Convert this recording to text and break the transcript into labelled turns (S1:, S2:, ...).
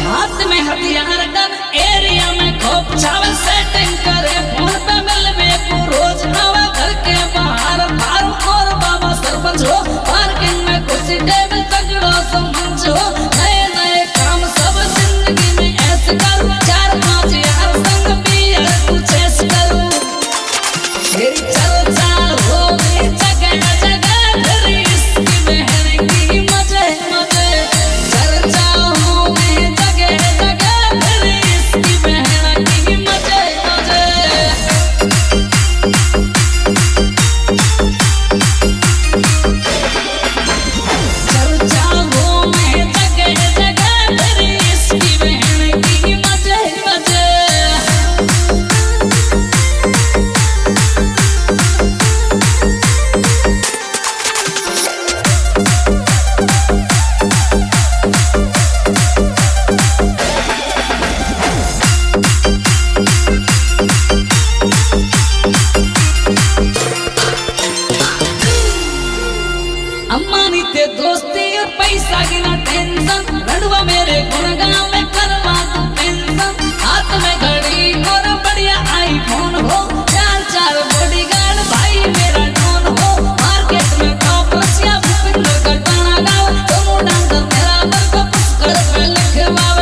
S1: हाथ में हथियार गन एरिया में खोप चावल सेटिंग करे फोन पे मिलवे को रोज आवा घर के बाहर फार्म और बाबा सरपंच हो पार्किंग में कुर्सी टेबल तगड़ो समझ हो नए नए काम सब जिंदगी में ऐसे करूं 4-5 यार संग भी यार कुछ ऐसे करूं मेरी चर्चा हो गई जगह जगह तेरी इसकी बहन की मजे मजे चर्चा हो गई जगह जगह तेरी इसकी बहन की मजे मजे चर्चा हो गई जगह जगह तेरी इसकी बहन की मजे मजे अम्मानी ते दोस्ती और पैसा की ना टेंशन रड़वा मेरे गुणगांव में करवा तू पेंशन हाथ में घड़ी और बढ़िया आईफोन हो 4-4 बॉडीगार्ड भाई मेरा डॉन हो मार्केट में टॉप रसिया भूपिंदर का गाना गाओ तुम डांसर मेरा दर को पुष्कर पे लिखवा